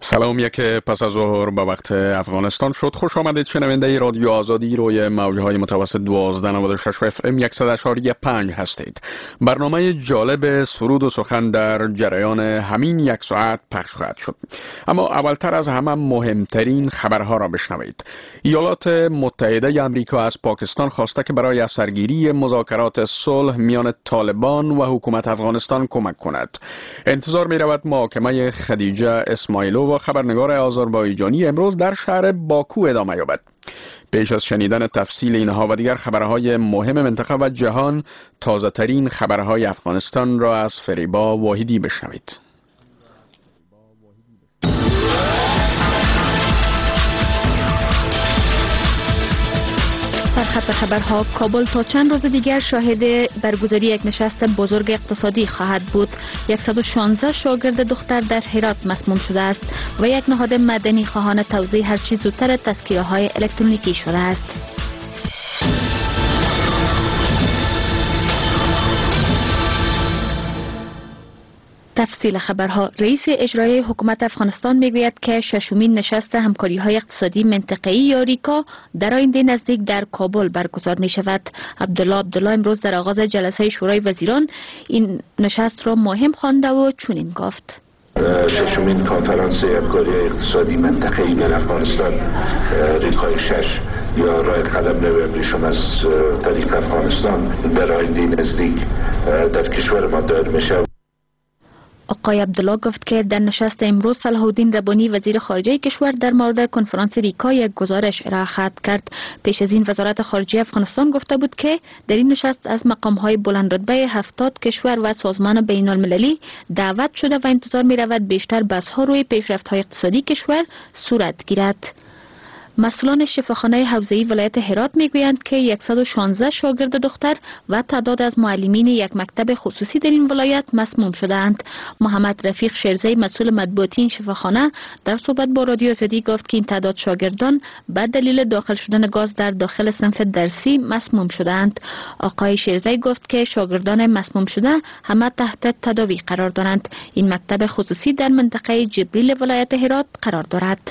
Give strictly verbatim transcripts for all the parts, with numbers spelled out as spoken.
سلام، یک پس از ظهر به وقت افغانستان شد. خوش آمدید شنونده رادیو آزادی روی موجهای متوسط دوازده نود و شش اف ام صد و اشاری پنج هستید. برنامه جالب سرود و سخن در جریان همین یک ساعت پخش خواهد شد. اما اولتر از همه مهمترین خبرها را بشنوید. ایالات متحده آمریکا از پاکستان خواسته که برای اثرگیری مذاکرات صلح میان طالبان و حکومت افغانستان کمک کند. انتظار می رود محاکمه خدیجه اسماعیلو و خبرنگار آذربایجانی امروز در شهر باکو ادامه یابد. پیش از شنیدن تفصیل اینها و دیگر خبرهای مهم منطقه و جهان، تازه ترین خبرهای افغانستان را از فریبا واحدی بشنوید. در خط خبرها، کابل تا چند روز دیگر شاهد برگزاری یک نشست بزرگ اقتصادی خواهد بود. صد و شانزده شاگرد دختر در هرات مسموم شده است و یک نهاد مدنی خواهان توزیع هرچی زودتر تذکره های الکترونیکی شده است. تفصیل خبرها. رئیس اجرایی حکومت افغانستان میگوید که ششمین نشست همکاری های اقتصادی منطقه‌ای یا ریکا در آینده نزدیک در کابل برگزار می شود. عبدالله عبدالله امروز در آغاز جلسه شورای وزیران این نشست را مهم خوانده و چنین گفت: ششمین کنفرانس همکاری اقتصادی منطقه‌ای در افغانستان، ریکای شش یا راه قلم ابریشم از طریق افغانستان در آینده نزدیک در کشور ما دایر می شود. آقای عبدالله گفت که در نشست امروز صلاح الدین ربانی وزیر خارجه کشور در مورد کنفرانس ریکا یک گزارش ارائه خواهد کرد. پیش از این وزارت خارجه افغانستان گفته بود که در این نشست از مقام‌های بلند رتبه هفتاد کشور و سازمان بین المللی دعوت شده و انتظار می رود بیشتر بحث‌ها روی پیشرفت‌های اقتصادی کشور صورت گیرد. مسئولان شفاخانه حوزه‌ای ولایت هرات میگویند که صد و شانزده شاگرد دختر و تعداد از معلمین یک مکتب خصوصی در این ولایت مسموم شدند. محمد رفیق شیرزی مسئول مطبوعاتی این شفاخانه در صحبت با رادیو آزادی گفت که این تعداد شاگردان به دلیل داخل شدن گاز در داخل صنف درسی مسموم شدند. آقای شیرزی گفت که شاگردان مسموم شده همه تحت تداوی قرار دارند. این مکتب خصوصی در منطقه جبریل ولایت هرات قرار دارد.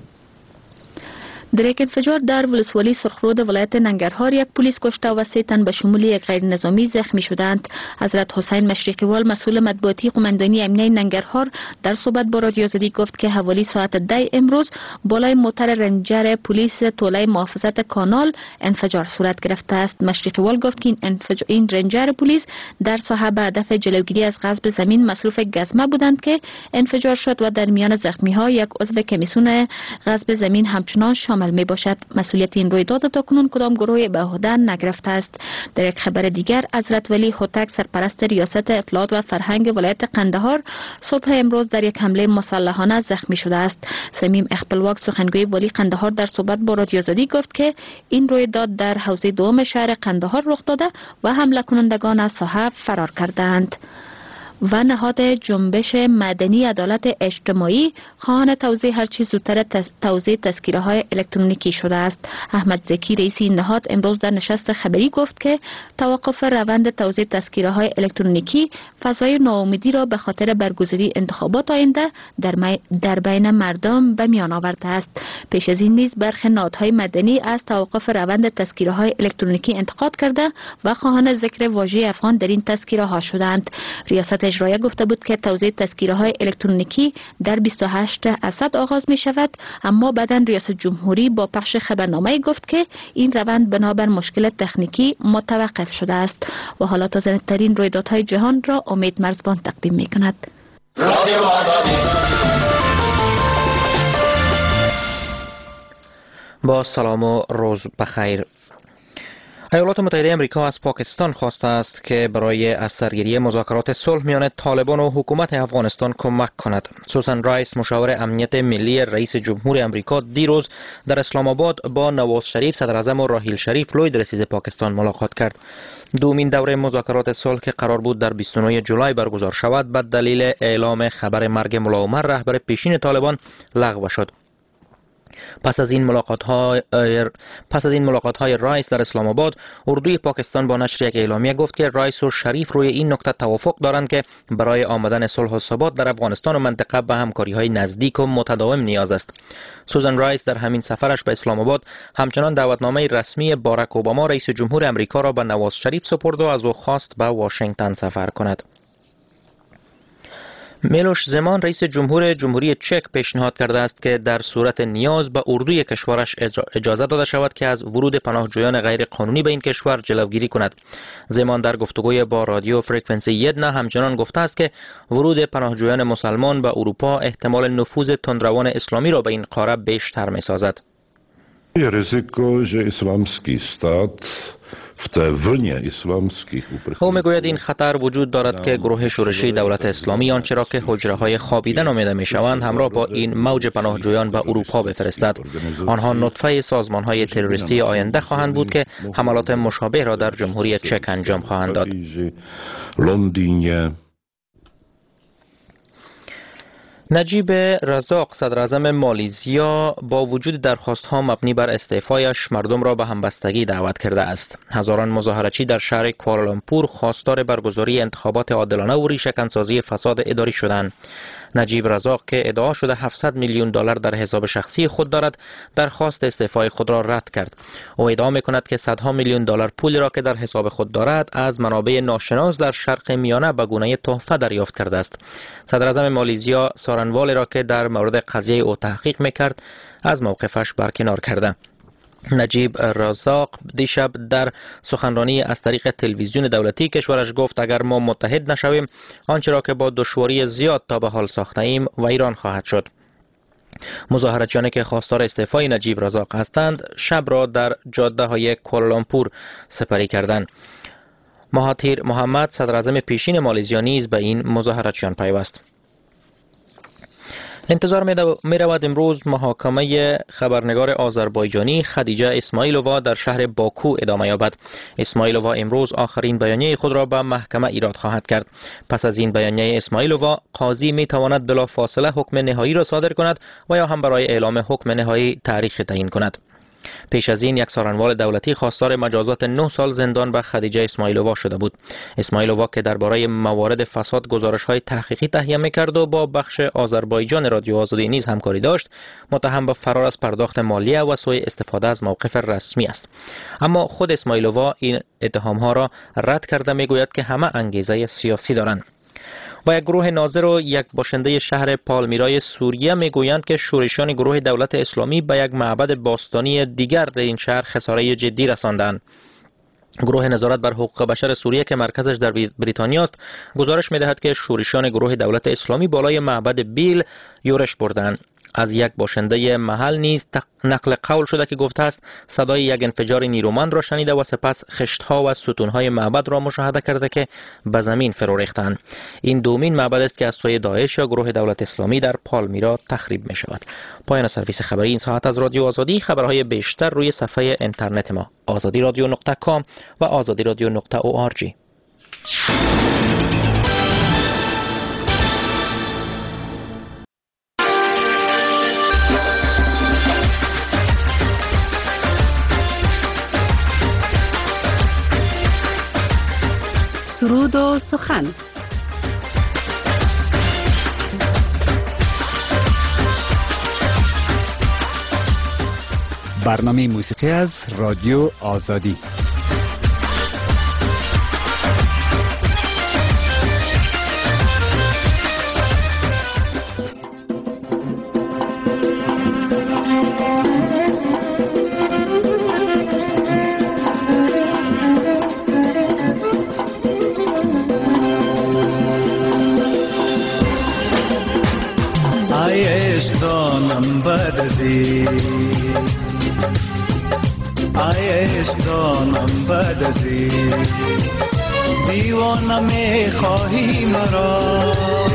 در یک انفجار در ولسوالی سرخرود ولایت ننگرهار یک پلیس کشته و سه تن به شمول یک غیر نظامی زخمی شدند. حضرت حسین مشرقی وال مسئول مطبوعاتی قماندانی امنیه ننگرهار در صحبت با رادیو آزادی گفت که حوالی ساعت ده امروز بالای موتر رنجر پلیس توله محافظت کانال انفجار صورت گرفته است. مشرقی وال گفت که این, انفج... این رنجر پلیس در ساحه به هدف جلوگیری از غصب زمین مصروف گزمه بودند که انفجار شد و در میان زخمی ها یک عضو کمیسیون غصب زمین همچنان شامل می باشد. مسئولیت این رویداد تا کنون کدام گروه به عهده نگرفته است. در یک خبر دیگر، حضرت ولی هوتک سرپرست ریاست اطلاعات و فرهنگ ولایت قندهار صبح امروز در یک حمله مسلحانه زخمی شده است. صمیم اخپلواک سخنگوی ولی قندهار در صحبت با رادیو آزادی گفت که این رویداد در حوزه دوم شهر قندهار رخ داده و حمله کنندگان از ساحه فرار کردند. و نهاد جنبش مدنی عدالت اجتماعی خواهان توزیع هرچی زودتر توزیع تذکره های الکترونیکی شده است. احمد زکی رئیس این نهاد امروز در نشست خبری گفت که توقف روند توزیع تذکره های الکترونیکی فضای ناامیدی را به خاطر برگزاری انتخابات آینده در, در بین مردم به میان آورده است. پیش از این نیز برخی نهادهای مدنی از توقف روند تذکره های الکترونیکی انتقاد کرده و خواهان ذکر واژه افغان در این تذکره ها شدند. ریاست اجرایی گفته بود که توزیع تذکره های الکترونیکی در بیست و هشت اسد آغاز می شود، اما بعداً ریاست جمهوری با پخش خبرنامه گفت که این روند بنابر مشکل تکنیکی متوقف شده است. و حالا تازه ترین رویدادهای جهان را امید مرزبان تقدیم می کند. با سلام و روز بخیر. ایالات متحده آمریکا از پاکستان خواسته است که برای اثرگیری مذاکرات صلح میان طالبان و حکومت افغانستان کمک کند. سوزان رایس مشاور امنیت ملی رئیس جمهور آمریکا دیروز در اسلام آباد با نواز شریف صدر اعظم و راحیل شریف لوید رئیس پاکستان ملاقات کرد. دومین دوره مذاکرات صلح که قرار بود در بیست و نه جولای برگزار شود به دلیل اعلام خبر مرگ ملا عمر رهبر پیشین طالبان لغو شد. پس از این ملاقات های پس از این ملاقات های رئیس در اسلام آباد، اردوی پاکستان با نشر یک اعلامیه گفت که رئیس و شریف روی این نکته توافق دارند که برای آمدن صلح و ثبات در افغانستان و منطقه به همکاری های نزدیک و متداوم نیاز است. سوزان رایس در همین سفرش به اسلام آباد همچنان دعوتنامه رسمی باراک اوباما رئیس جمهور امریکا را به نواز شریف سپرد و از او خواست به واشنگتن سفر کند. میلوش زمان رئیس جمهور جمهوری چک پیشنهاد کرده است که در صورت نیاز به اردوی کشورش اجازه داده شود که از ورود پناهجویان غیر قانونی به این کشور جلوگیری کند. زمان در گفتگوی با رادیو فرکانسی یدنا همچنان گفته است که ورود پناهجویان مسلمان به اروپا احتمال نفوذ تندروان اسلامی را به این قاره بیشتر می‌سازد. Je riziko, že islámský stát v té vlně islámských uprchlíků. او میگوید این خطر وجود دارد که گروه شورشی دولت اسلامی آنچه را که حجره های خوابیده نامیده می شوند همراه با این موج پناهجویان به اروپا بفرستد. آنها نطفه سازمان های تروریستی آینده خواهند بود که حملات مشابه را در جمهوری چک انجام خواهند داد. نجیب رزاق صدر اعظم مالیزیا با وجود درخواست ها مبنی بر استعفایش مردم را به همبستگی دعوت کرده است. هزاران مظاهرچی در شهر کوالالامپور خواستار برگزاری انتخابات عادلانه و ریشه‌کنسازی فساد اداری شدند. نجیب رزاق که ادعا شده هفتصد میلیون دلار در حساب شخصی خود دارد، درخواست استعفای خود را رد کرد. او ادعا می‌کند که صدها میلیون دلار پولی را که در حساب خود دارد از منابع ناشناس در شرق میانه به گونه تحفه دریافت کرده است. صدر اعظم مالیزیا سارنوالی را که در مورد قضیه او تحقیق می‌کرد از موقفش برکنار کرده. نجیب رزاق دیشب در سخنرانی از طریق تلویزیون دولتی کشورش گفت اگر ما متحد نشویم آنچه را که با دشواری زیاد تا به حال ساخته ایم ویران خواهد شد. مظاهرچیانی که خواستار استعفای نجیب رزاق هستند شب را در جاده های کوالالامپور سپری کردند. مهاتیر محمد صدر اعظم پیشین مالیزیا نیز به این مظاهرچیان پیوست. انتظار می رود امروز محاکمه خبرنگار آذربایجانی خدیجه اسماعیلووا در شهر باکو ادامه یابد. اسماعیلووا امروز آخرین بیانیه خود را به محکمه ایراد خواهد کرد. پس از این بیانیه اسماعیلووا قاضی می تواند بلا فاصله حکم نهایی را صادر کند و یا هم برای اعلام حکم نهایی تاریخ تعیین کند. پیش از این یک سارنوال دولتی خواستار مجازات نه سال زندان به خدیجه اسماعیلووا شده بود. اسماعیلووا که درباره موارد فساد گزارش‌های تحقیقی تهیه می‌کرد و با بخش آذربایجان رادیو آزادی نیز همکاری داشت، متهم به فرار از پرداخت مالیه و سوء استفاده از موقف رسمی است. اما خود اسماعیلووا این اتهام‌ها را رد کرده می‌گوید که همه انگیزه سیاسی دارند. و یک گروه ناظر و یک باشنده شهر پالمیرای سوریه میگویند که شورشیان گروه دولت اسلامی به یک معبد باستانی دیگر در این شهر خساره جدی رساندند. گروه نظارت بر حقوق بشر سوریه که مرکزش در بریتانیا است گزارش می‌دهد که شورشیان گروه دولت اسلامی بالای معبد بیل یورش بردند. از یک باشنده محل نیز نقل قول شده که گفته است صدای یک انفجار نیرومند را شنیده و سپس خشت‌ها و ستون‌های معبد را مشاهده کرده که به زمین فرو ریختند. این دومین معبد است که از سوی داعش یا گروه دولت اسلامی در پالمیرا تخریب می شود. پایان سرویس خبری این ساعت از رادیو آزادی. خبرهای بیشتر روی صفحه اینترنت ما آزادی رادیو نقطه کام و آزادی رادیو نقطه او آر جی. سرود و سخن. برنامه موسیقی از رادیو آزادی. دیوانه می خواهی مرا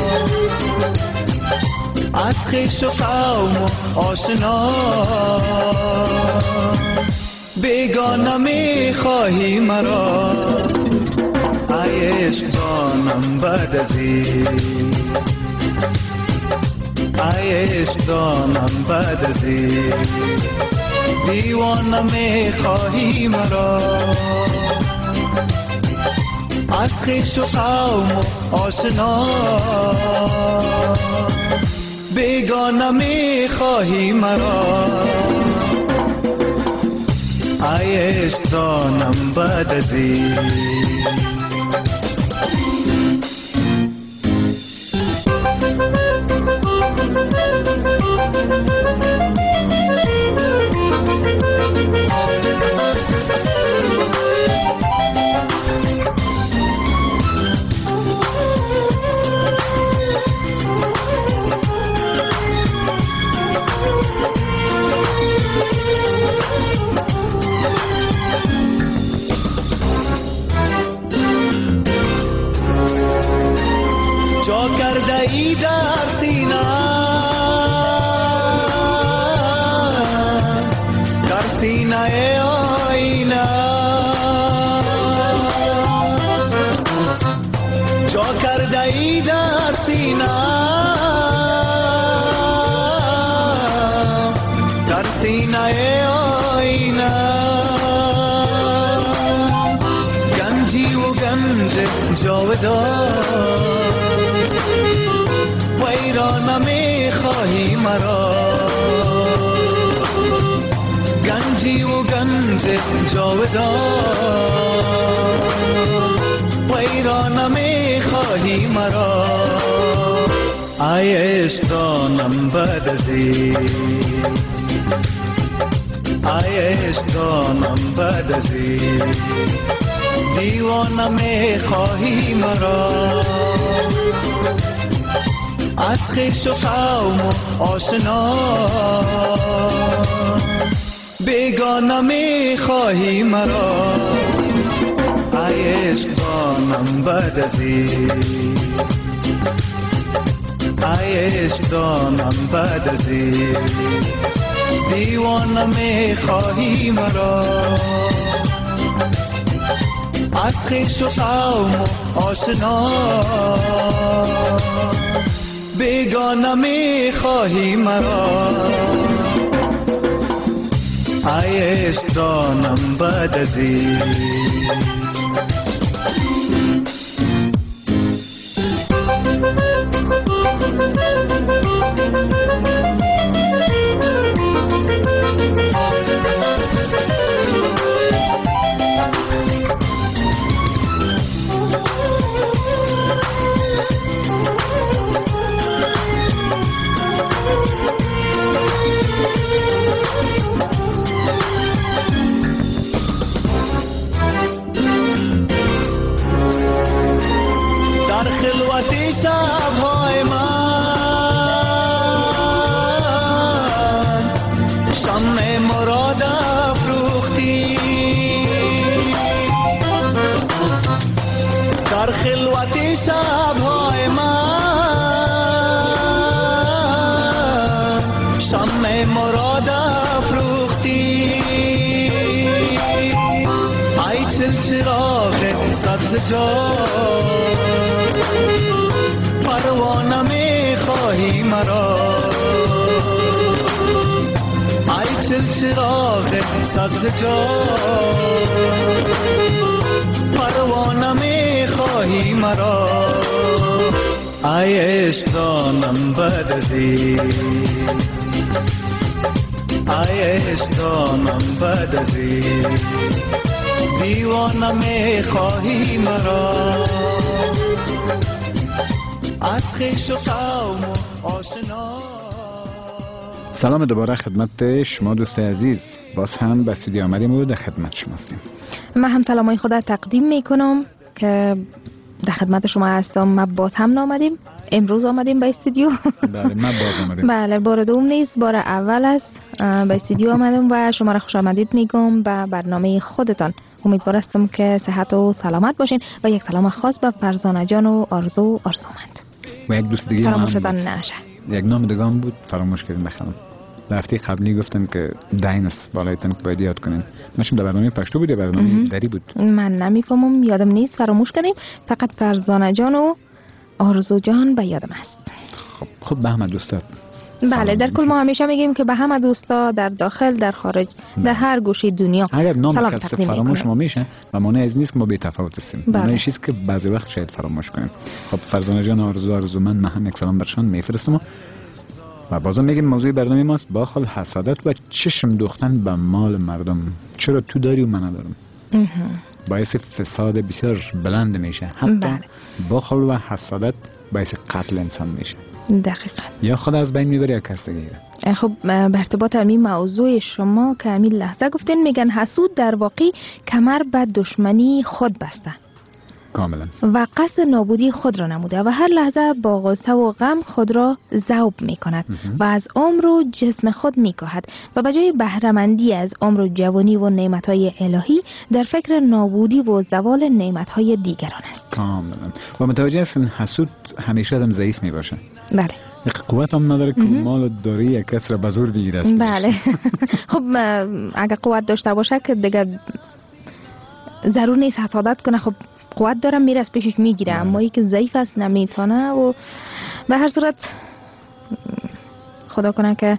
از خویش و قوم و آشنا، بیگانه می خواهی مرا ای عشق جانم بعد از این، ای عشق دانم بعد از این دیوانه میخواهی مرا، از خویش و قوم و آشنا بیگانه میخواهی مرا، ای عشق دانم بعد از این. ویرانه میخواهی مرا، گنجی و گنج جاودان ویرانه میخواهی مرا، ای عشق دانم بعد از این، ای عشق دانم بعد از این دیوانه میخواهی مرا، از خویش و قوم و آشنا بیگانه میخواهی مرا، ای عشق دانم بعد از این، ای عشق دانم بعد از این دیوانه میخواهی مرا، از خویش و قوم و آشنا بیگانه میخواهی مرا، ای عشق دانم بعد از این. پروانه میخواهی مرا، ای چل چراغ سبز جا پروانه میخواهی مرا، ای عشق دانم بعد از این، ای عشق دانم بعد از این دیوانه میخواهی مرا، از خویش و قوم و آشنا. سلام دوباره خدمت شما دوست عزیز، باز هم به استودیو آمدیم و در خدمت شما هستیم. من هم سلامای خود تقدیم میکنم که در خدمت شما هستم. ما باز هم آمدیم، امروز آمدیم به استودیو. بله ما باز آمدیم. بله بار دوم نیست، بار اول است به استودیو آمدم و شما را خوش آمدید میگم به برنامه خودتان. امیدوار هستم که صحت و سلامت باشین و یک سلام خاص به فرزانه جان و آرزو و آرزومند و یک دوست دیگه فراموشتان نشه. یک نام دیگه هم بود فراموش کردیم بخونم. هفته قبلی گفتن که داینس بالایتون که باید یاد کنین. ماشین در برنامه پشتو بود یا برنامه دری بود؟ من نمیفهمم، یادم نیست، فراموش کردیم. فقط فرزانه جان و آرزو جان به یادم است. خب خب به احمد دوستات بله در کل ما همیشه میگیم که به همه دوستا در داخل در خارج در هر گوشه دنیا اگر نام سلام کسی تقدیم فراموش میکنم. ما میشه و مانع از نیست که ما بی تفاوت هستیم. بله. مانع چیزی که بعضی وقت شاید فراموش کنیم. خب فرزانه جان آرزو آرزو من ما هم یک سلام برشان میفرستم و بازم میگیم موضوع برنامه ماست با خال حسادت و چشم دوختن به مال مردم. چرا تو داری و من ندارم؟ باعث فساد بسیار بلند میشه. حتی بله. بخل و حسادت باعث قتل انسان میشه. دقیقاً. یا خود از بین میبره یا کس دیگه. خب به ارتباط همین موضوع شما که همین لحظه گفتین میگن حسود در واقع کمر به دشمنی خود بسته کاملا و قصد نابودی خود را نموده و هر لحظه با غصه و غم خود را ذوب می کند و از عمر و جسم خود می کاهد و به جای بهره‌مندی از عمر و جوانی و نعمتهای الهی در فکر نابودی و زوال نعمتهای دیگران است. کاملا. و متوجه هستین حسود همیشه آدم ضعیف می باشه. بله. یک قوت هم نداره که مال و داری یک کس را بزور بگیره. بله. خب اگر قوت داشته باشه که دیگه ضرور نیست حسادت کنه. خب قوت دارم میره از پیشش میگیره، اما ای که ضعیف است نمیتونه و به هر صورت خدا کنه که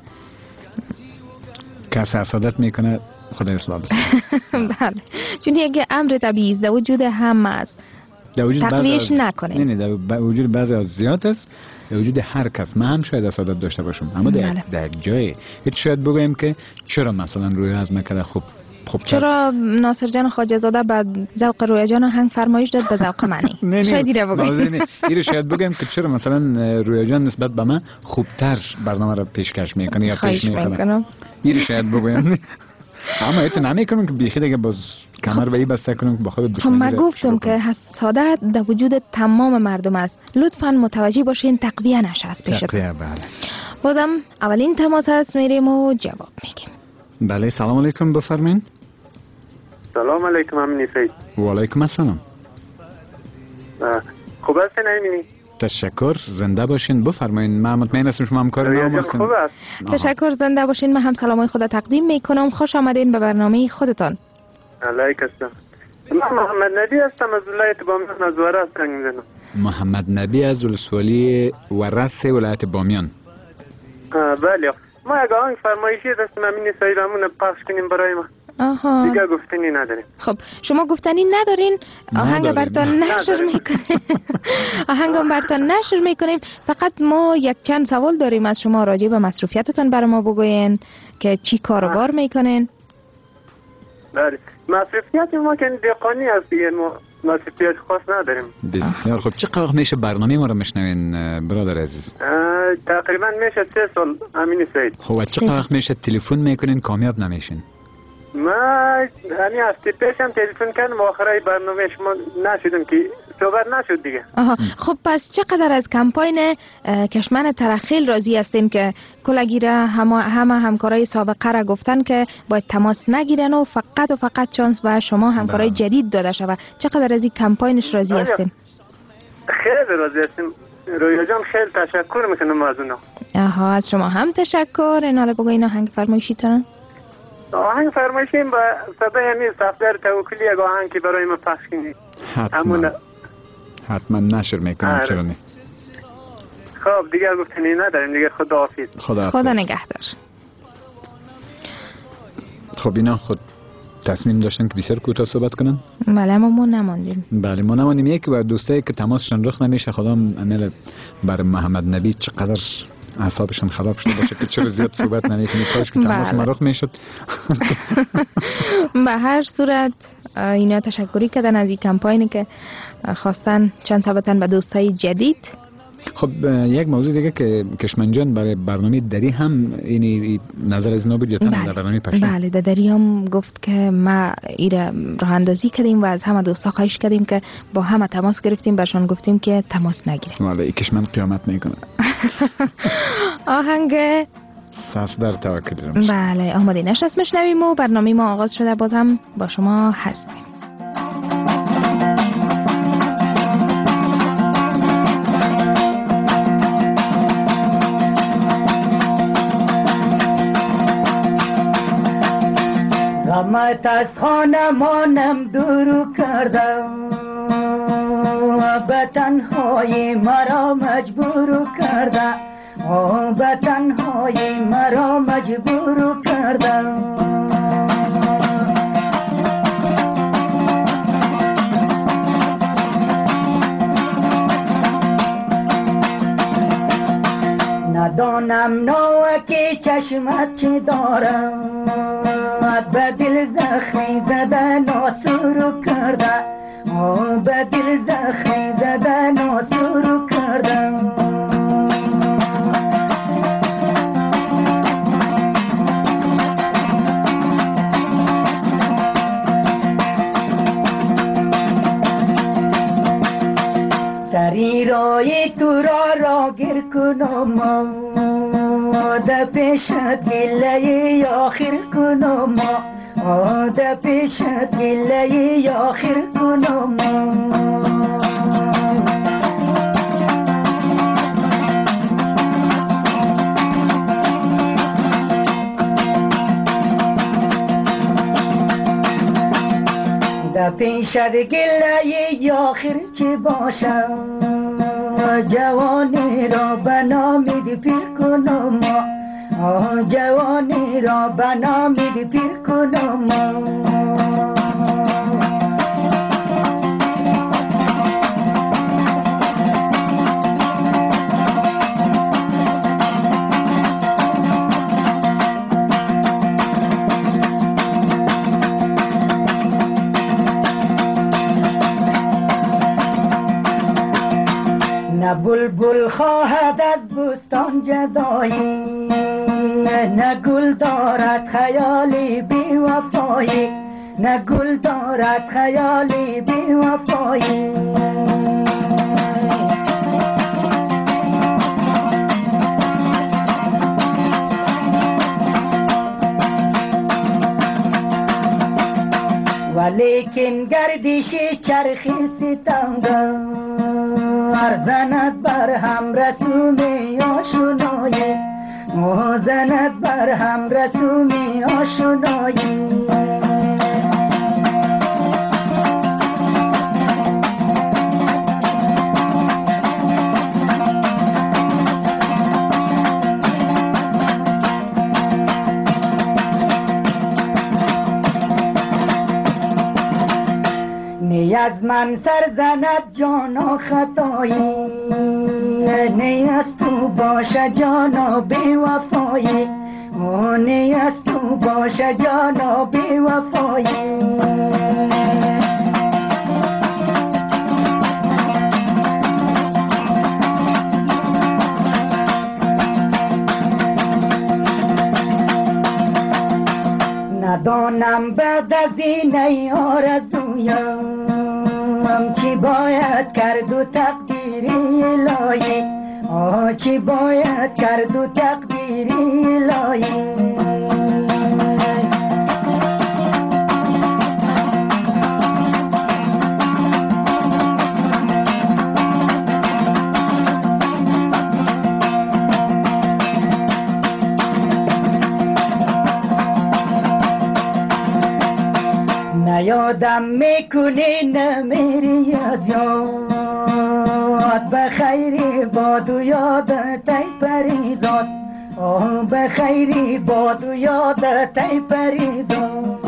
کس حسادت میکنه خدا اصلاح بسه. بله. چون یک امر طبیعی است، در وجود همه است، تقویش نکنه. نه نه در وجود بعضی از زیاد است، در وجود هر کس. من هم شاید حسادت داشته باشم اما در در جای هیچ شاید بگویم که چرا مثلا روی از نکرده. خب خب چرا ناصر جان خواجه زاده به ذوق رویا جان هنگ فرمایش داد به ذوق منی؟ شاید دیره بگویم. اینو شاید بگم که چرا مثلا رویا جان نسبت به من خوبتر برنامه را پیشکش میکنه یا پیش میکنه. اینو شاید بگویم. اما ایتو نمیکنم که بیخی دیگه باز کمر به این بسته کنم که با خود دشمنی. خب من گفتم که حسادت در وجود تمام مردم است. لطفاً متوجه باشین تقویه نشه از پیشتون. تقویه بله. بازم اولین تماس هست میریم و جواب میگیم. بله سلام علیکم بفرمین. سلام علیکم امینی سید. و علیکم السلام. خوب هستین امینی؟ تشکر زنده باشین بفرمایین. من مطمئن هستم شما همکار نام هستین. خوب است. تشکر زنده باشین. من هم سلامای خدا تقدیم میکنم. خوش آمدین به برنامه خودتان. علیک السلام. من محمد نبی هستم از ولایت بامیان از ورس زنگ میزنم. محمد نبی از ولسوالی ورس ولایت بامیان. بله. ما یک آهنگ فرمایشی دستم امینی سید همون پخش کنیم برای ما. آها. دیگه گفتنی نداریم. خب شما گفتنی ندارین، آهنگ برتان نشر میکنیم. آهنگ برتان نشر میکنیم. فقط ما یک چند سوال داریم از شما راجع به مصروفیتتان برای ما بگوین که چی کاروبار میکنین. بله. مصروفیت ما که دهقانی است دیگه، ما مصروفیت خاص نداریم. بسیار خوب. چقدر میشه برنامه ما رو میشنوین برادر عزیز؟ تقریبا میشه سه سال امینی سید. خب چقدر میشه تلفن میکنین کامیاب نمیشین؟ ما همین هفته پیشم تلفن کردم آخرای برنامه شما نشدم که صحبت نشد دیگه. آها. خب پس چقدر از کمپاین کشمن ترخیل راضی هستین که کلگیره همه همه همکارای سابقه را گفتن که باید تماس نگیرن و فقط و فقط چانس به شما همکارای جدید داده شود؟ چقدر از این کمپاینش راضی هستین؟ خیلی راضی هستیم. رویا جان خیلی تشکر میکنم از اونا. آها از شما هم تشکر. این حالا بگو این آهنگ فرمایشیتون. آهنگ فرمایشیم با صدای همین صفدر توکلی یک آهنگ که برای ما پخش کنید. حتما حتما نشر میکنم. چرا نه. خب دیگه گفتنی نداریم دیگه. خدا حافظ. خدا, خدا نگهدار. خب اینا خود تصمیم داشتن که بسیار کوتاه صحبت کنن. بله اما ما نماندیم. بله ما نماندیم. یکی و دوستایی که تماسشون رخ نمیشه خدا عمل بر محمد نبی چقدر اعصابشون خراب شده باشه که چرا زیاد صحبت نمیکنی. کاش که تماس مرخ میشد. به هر صورت اینا تشکری کردن از این کمپاینی که خواستن چند ثابتن به دوستای جدید. خب یک موضوع دیگه که کشمن جان برای برنامه دری هم این نظر از اینا بود یا در برنامه پشتون؟ بله در دری هم گفت که ما ایره راه اندازی کردیم و از همه دوستا خواهش کردیم که با همه تماس گرفتیم، برشان گفتیم که تماس نگیریم. والا کشمن قیامت میکنه. آهنگ صف در توکل. بله آماده نشست میشنویم و برنامه ما آغاز شده. باز هم با شما هستیم. غمت از خانه مانم دور کردم و به تنهایی مرا مجبور کرده. به تنهایی مرا مجبور کردم. ندانم ناوکی چشمت چی دارم، به دل زخمی زده ناسور کرده، به دل زخمی زده ناسور کردم. سری رای تو را را گر کنم، در پیشت گله آخر کنم، در پیشت گله آخر کنم. در پیشت گله آخر چه باشم، جوانی را به نامید پیر کنم، جوانی را به نامید پیر کنم. نه بلبل خواهد از بستان جدایی، نه گل دارد خیالی بی وفایی، نه گل دارد خیالی بی وفایی. ولیکن گردشی چرخی ستمگاه، زند بر هم رسومی آشنایی، زند بر هم رسومی آشنایی. نی از من سر زند جانا خطایی، نی از تو باشه جانا بی وفایی، نی از تو باشه جانا بی وفایی. ندانم بعد از این ای آرزویم چی باید کرد و تقدیری الهی، آه چی باید کرد و تقدیری الهی. یادم میکنی نمیری از یاد، به خیری باد و یادت ای پریزاد، آه به خیری باد و یادت ای پریزاد.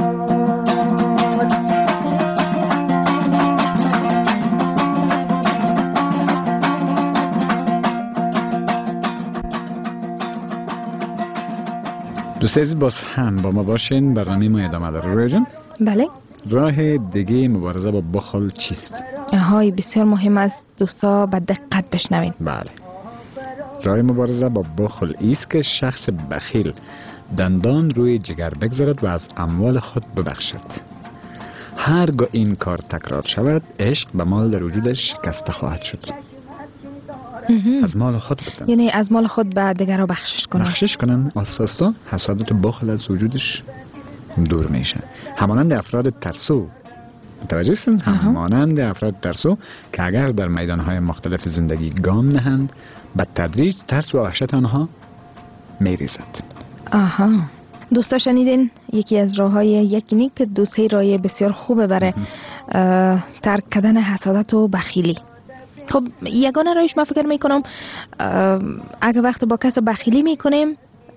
دوست عزیز باز هم با ما باشین، برنامه ما ادامه داره. رویا جان؟ بله. راه دیگه مبارزه با بخل چیست؟ های بسیار مهم است دوستا به دقت بشنوین. بله. راه مبارزه با بخل ایست که شخص بخیل دندان روی جگر بگذارد و از اموال خود ببخشد. هرگاه این کار تکرار شود، عشق به مال در وجودش شکسته خواهد شد. از مال خود بدن، یعنی از مال خود به دیگران بخشش کنن. بخشش کنن آساستا حسادت و بخل از وجودش دور میشه. همانند افراد ترسو، متوجه هستین؟ همانند افراد ترسو که اگر در میدانهای مختلف زندگی گام نهند، به تدریج ترس و وحشت آنها میریزد. آها. دوستا شنیدین یکی از راههای یکی که دوستی راه بسیار خوبه برای ترک کردن حسادت و بخیلی. خب یگانه روش ما فکر میکنم اگه وقت با کس بخیلی میکنیم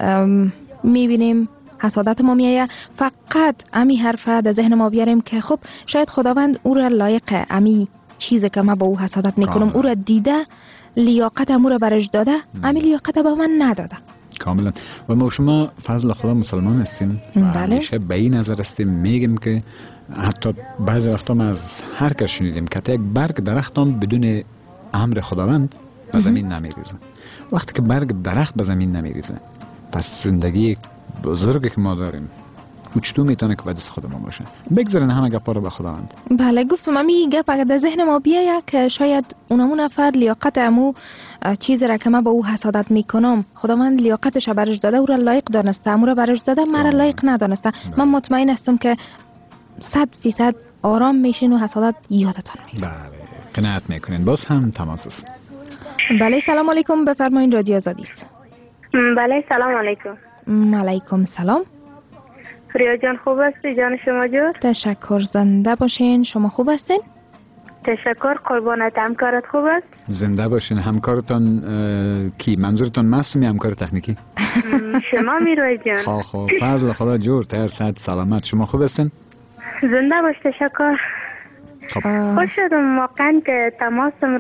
میبینیم حسادت ما میایه، فقط امی حرفه در ذهن ما بیاریم که خب شاید خداوند او را لایق امی چیزی که ما با او حسادت میکنم او را دیده، لیاقت امو را برش داده، امی لیاقت با من نداده. کاملا. و ما شما فضل خدا مسلمان هستیم و همیشه به این نظر هستیم میگیم که حتی بعضی وقتا ما از هر کس شنیدیم که یک برگ درخت هم بدون امر خداوند به زمین نمیریزه. وقتی که برگ درخت به زمین نمیریزه پس زندگی بزرگی که ما داریم او چطور میتونه که به دست خودمون باشه؟ بگذارین همه گپا رو به خداوند. بله گفتم امی گپ اگر در ذهن ما بیاید که شاید اونمون نفر لیاقت امو چیزی را که من با او حسادت میکنم خداوند لیاقتش برش داده، او را لایق دانسته، امو را برش داده، مرا لایق ندانسته. من مطمئن هستم که صد فیصد آرام میشین و حسادت یادتان میره. بله قناعت میکنین. باز هم تماس است. بله سلام علیکم، بفرمایید رادیو آزادی است. بله سلام علیکم. علیکم سلام. ریا جان خوب هستی جان شما جور؟ تشکر، زنده باشین. شما خوب هستین؟ تشکر قربانت. همکارت خوب است؟ زنده باشین. همکارتان کی؟ منظورتان مستم یا همکار تکنیکی؟ شما میروی جان. خواه خواه فضل خدا جور تر صحت سلامت. شما خوب هستین؟ زنده باش تشکر. خب خوش شدم واقعا که تماسم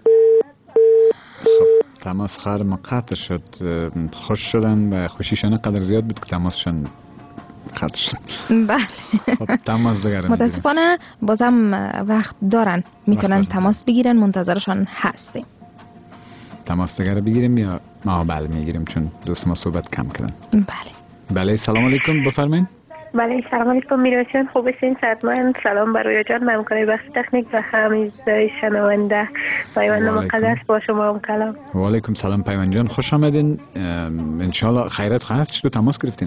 خب تماس خواهر ما قطع شد. خوش شدن و خوشیشان قدر زیاد بود که تماسشان قطع شد. بله خب تماس دیگر متاسفانه بازم وقت دارن میتونن تماس بگیرن، منتظرشان هستیم. تماس دیگر بگیریم یا ما بله میگیریم چون دوست ما صحبت کم کردن. بله بله سلام علیکم بفرمایید. بله سلام علیکم میراشون خوب هستین؟ صحتمند. سلام برای جان ممکنه بخش تکنیک و همیشه شنونده پیوند مقدس با شما هم کلام. و علیکم سلام پیوند جان خوش آمدین. انشالله خیرت خواهد چطور تماس گرفتین؟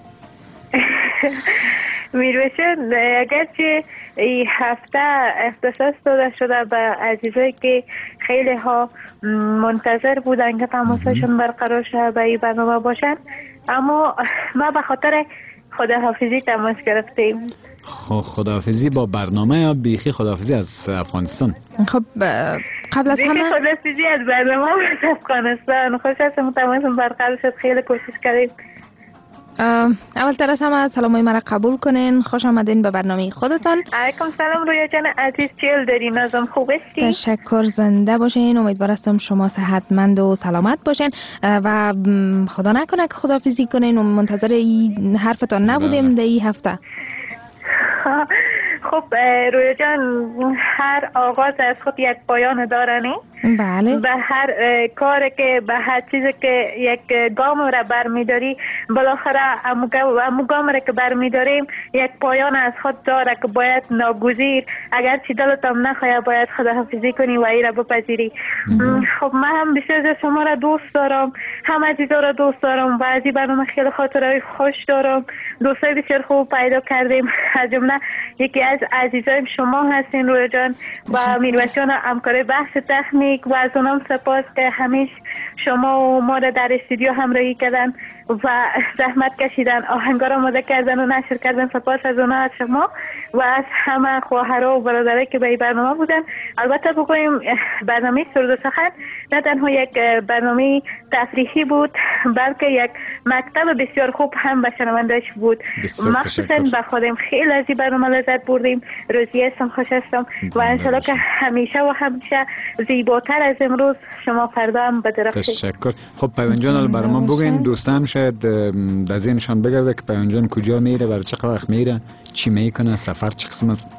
میروشن اگرچه این هفته اختصاص داده شده به عزیزایی که خیلی ها منتظر بودن که تماسشون برقرار شده به این برنامه باشن، اما ما به خاطر خداحافظی تماس گرفتیم. خب خداحافظی با برنامه یا بیخی خداحافظی از افغانستان؟ خب قبل از همه خداحافظی از برنامه از افغانستان. خوش هستم تماس برقرار شد، خیلی کوشش کردیم. اول تر از همه سلامای مرا قبول کنین. خوش آمدین به برنامه خودتان. علیکم سلام رویا جان عزیز، چیل داری نازم خوب هستی؟ تشکر، زنده باشین. امیدوار هستم شما صحتمند و سلامت باشین و خدا نکنه که خداحافظی کنین و منتظر این حرفتان نبودیم در این هفته. خب رویا جان هر آغاز از خود یک پایان دارنی. بله. به هر کار که به هر چیزی که یک گام را برمیداری بالاخره امو گام را که برمیداریم یک پایان از خود داره که باید ناگزیر اگر چی دلت هم نخواهی باید خداحافظی کنی و ای را بپذیری. خب من هم بسیار از شما را دوست دارم، هم عزیزا را دوست دارم و از این برنامه خیلی خاطرهای خوش دارم. دوستای بسیار خوب پیدا کردیم، از جمله یکی از عزیزایم شما هستین رویا جان و میروشان همکار بحث تکنیک و از اونم سپاس که همیشه شما و ما را در استودیو همراهی کردن و زحمت کشیدن، آهنگا را آماده کردن و نشر کردن. سپاس از اونا، از شما و از همه خواهرها و برادرایی که به این برنامه بودن. البته بگویم برنامه سرود و سخن نه تنها یک برنامه تفریحی بود بلکه یک مکتب بسیار خوب هم به شنونده‌اش بود. مخصوصا به خودم خیلی از این برنامه لذت بردیم. روزی هستم، خوش هستم و انشالله که همیشه و همیشه زیباتر از امروز شما فردا هم بدرخشید. تشکر. خب پیوند جان برای ما بگین دوستان شاید در ذهنشان بگرده که پیوند جان کجا میره، برای چه وقت میره، چی میکنه، سفر چه قسم است؟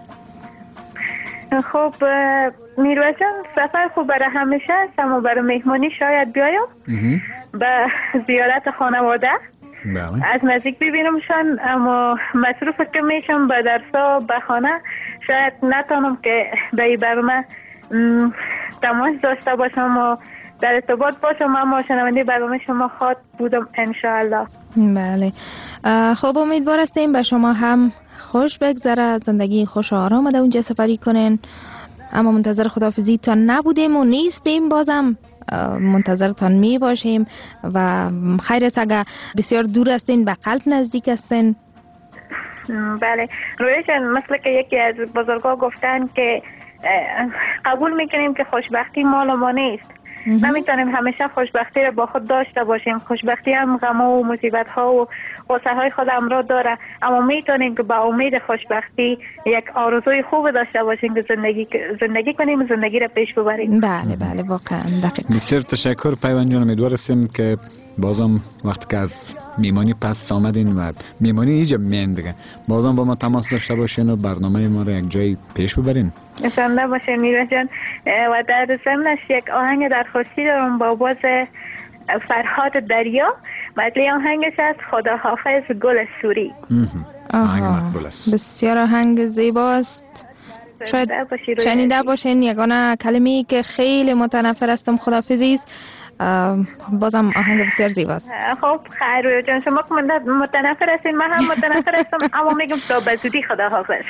خب میروه جان سفر خوب برای همیشه است، اما برای مهمانی شاید بیایم به زیارت خانواده. بله. از نزدیک ببینمشان، اما مصروف که میشم به درسا به خانه شاید نتونم که به این برنامه تماس داشته باشم و در ارتباط باشم، اما شنونده برنامه شما خواد بودم انشاءالله. بله خب امیدوار هستیم به شما هم خوش بگذره، زندگی خوش و آرام در اونجا سفری کنین. اما منتظر خداحافظی تا نبودیم و نیستیم، بازم منتظرتان می باشیم و خیر است اگر بسیار دور هستین به قلب نزدیک هستین. بله رویشن مثل که یکی از بزرگا گفتن که قبول میکنیم که خوشبختی مال ما نیست. نمیتونیم همیشه خوشبختی رو با خود داشته باشیم. خوشبختی هم غم و مصیبت ها و غصه های خود همراه داره، اما میتونیم که با امید خوشبختی یک آرزوی خوب داشته باشیم که زندگی زندگی کنیم، زندگی رو پیش ببریم. بله بله واقعا دقیق. بسیار تشکر پیوند جان. امیدوار هستیم که بازم وقتی که از میمانی پس آمدین و میمانی ایجا مین دیگه بازم با ما تماس داشته باشین و برنامه ما رو یک جای پیش ببرین. انشالله باشه میرا جان. و در ضمنش یک آهنگ درخواستی دارم با باز فرهاد دریا. مطلع آهنگش از خداحافظ گل سوری. آهنگ مقبول است. بسیار آهنگ زیباست. شاید شنیده باشین. یگانه کلمه‌ای که خیلی متنفر هستم خداحافظی است. بازم آهنگ بسیار زیباست. خب خیر جان، شما که متنفر هستین، من هم متنفر هستم، اما میگم تا بزودی خداحافظ.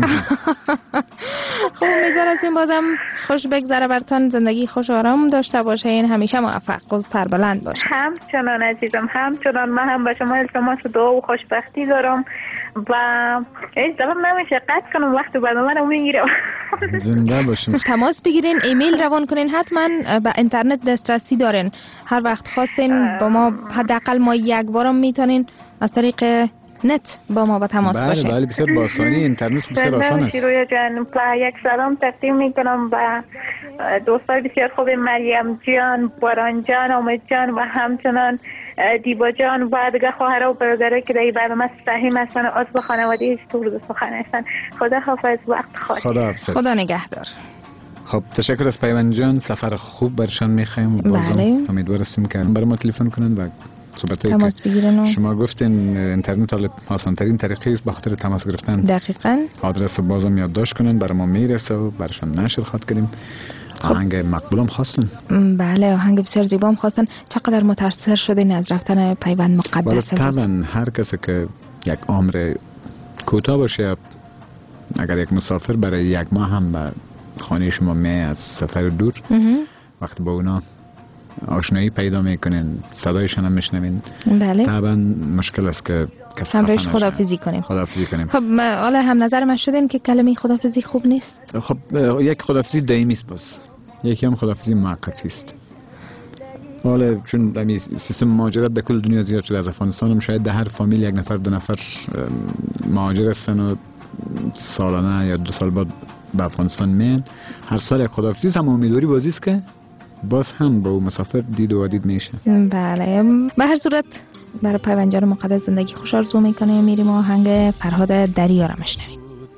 خب امیدوار هستیم بازم خوش بگذره برتان، زندگی خوش آرام داشته باشین، همیشه موفق و سربلند باشین. همچنان عزیزم، همچنان. من هم به شما التماس دعا و خوشبختی دارم و هیچ دلم نمیشه قطع کنم، وقت برنامه رو میگیرم. زنده باشین. تماس بگیرین، ایمیل روان کنین، حتما به اینترنت دسترسی دارین. هر وقت خواستین با ما حداقل ما یک بارم میتونین از طریق نت با ما با تماس بله باشین. بله بسیار با آسانی. اینترنت بسیار آسان است. رویا جان یک سلام تقدیم میکنم به دوستای بسیار خوب مریم جان، باران جان، امید جان و همچنان دیبا جان و دیگه خواهرها و برادرایی که در این برنامه سهیم هستن و عضو خانواده استور سخن هستن. خدا حافظ، وقت خاطر. خدا حافظ. خدا نگهدار. خب تشکر از پیوند جان. سفر خوب برشان میخوایم. بله. امیدوار هستیم که برای ما تلفن کنن و تماس بگیرن. شما گفتین اینترنت حالا آسان ترین طریقه است به خاطر تماس گرفتن. دقیقاً. آدرس بازم یادداشت کنن، برای ما میرسه و برشان نشر خواد کنیم. آهنگ مقبولم خواستن. بله آهنگ بسیار زیبام خواستن. چقدر متاثر شدین از رفتن پیوند مقدس؟ طبعا هر کسی که یک عمر کوتاه باشه، اگر یک مسافر برای یک ماه هم به خانه شما می از سفر دور، وقتی با اونا آشنایی پیدا میکنین، صدایشان هم میشنوین، بله طبعا مشکل است که کسی همراهش خداحافظی کنیم. خداحافظی کنیم. خب حالا هم نظر من شدین که کلمه خداحافظی خوب نیست. خب یک خداحافظی دائمی است، بس یکی هم خداحافظی موقتی است. حالا چون دمی سیستم مهاجرت در کل دنیا زیاد شده، از افغانستان هم شاید در هر فامیل یک نفر دو نفر مهاجر هستن و سالانه یا دو سال بعد به افغانستان میان. هر سال یک خداحافظی هم امیدواری بازی است که باز هم با مسافر دید و دید میشه. بله به هر صورت برای پیوندجان مقدس زندگی خوش آرزو میکنیم. میریم آهنگ فرهاد دریا رو میشنویم.